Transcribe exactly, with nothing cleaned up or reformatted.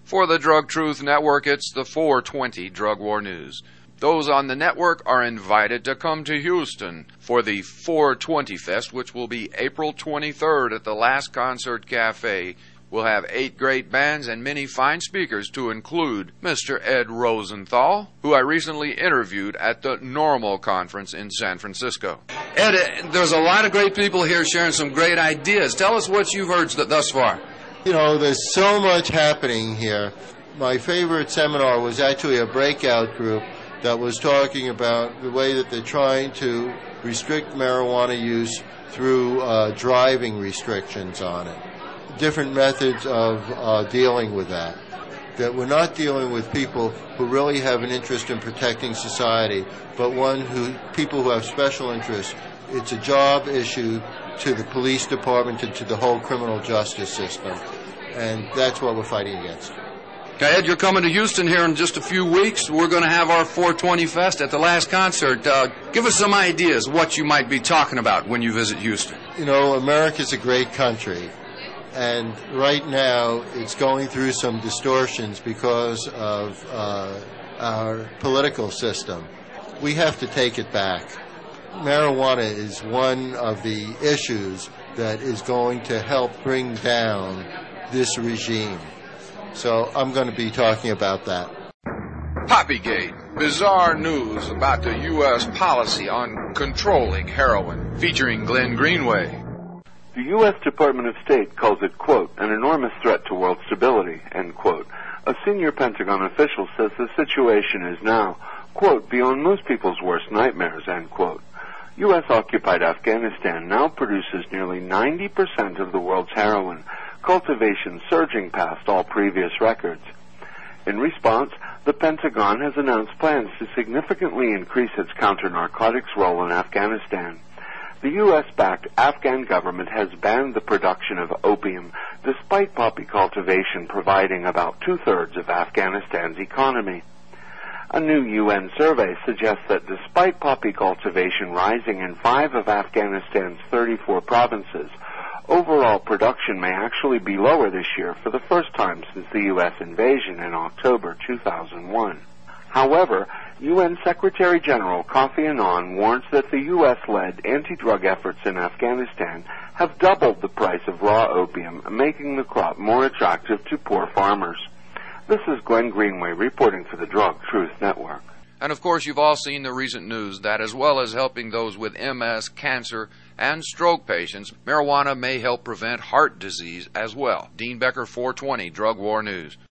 For the Drug Truth Network, it's the four twenty Drug War News. Those on the network are invited to come to Houston for the four twenty Fest, which will be April twenty-third at the Last Concert Cafe. We'll have eight great bands and many fine speakers to include Mister Ed Rosenthal, who I recently interviewed at the Normal Conference in San Francisco. Ed, there's a lot of great people here sharing some great ideas. Tell us what you've heard thus far. You know, there's so much happening here. My favorite seminar was actually a breakout group that was talking about the way that they're trying to restrict marijuana use through uh, driving restrictions on it. Different methods of uh, dealing with that. That we're not dealing with people who really have an interest in protecting society, but one who people who have special interests. It's a job issue to the police department and to the whole criminal justice system, and that's what we're fighting against. Ed, you're coming to Houston here in just a few weeks. We're going to have our four twenty Fest at the Last Concert. Uh, give us some ideas what you might be talking about when you visit Houston. You know, America's a great country, and right now it's going through some distortions because of uh, our political system. We have to take it back. Marijuana is one of the issues that is going to help bring down this regime. So I'm going to be talking about that. Poppygate, bizarre news about the U S policy on controlling heroin, featuring Glenn Greenway. The U S Department of State calls it, quote, an enormous threat to world stability, end quote. A senior Pentagon official says the situation is now, quote, beyond most people's worst nightmares, end quote. U S-occupied Afghanistan now produces nearly ninety percent of the world's heroin, cultivation surging past all previous records. In response, the Pentagon has announced plans to significantly increase its counter-narcotics role in Afghanistan. The U S-backed Afghan government has banned the production of opium, despite poppy cultivation providing about two-thirds of Afghanistan's economy. A new U N survey suggests that despite poppy cultivation rising in five of Afghanistan's thirty-four provinces, overall production may actually be lower this year for the first time since the U S invasion in October two thousand one. However, U N Secretary General Kofi Annan warns that the U S-led anti-drug efforts in Afghanistan have doubled the price of raw opium, making the crop more attractive to poor farmers. This is Glenn Greenway reporting for the Drug Truth Network. And of course, you've all seen the recent news that as well as helping those with M S, cancer, and stroke patients, marijuana may help prevent heart disease as well. Dean Becker, four twenty, Drug War News.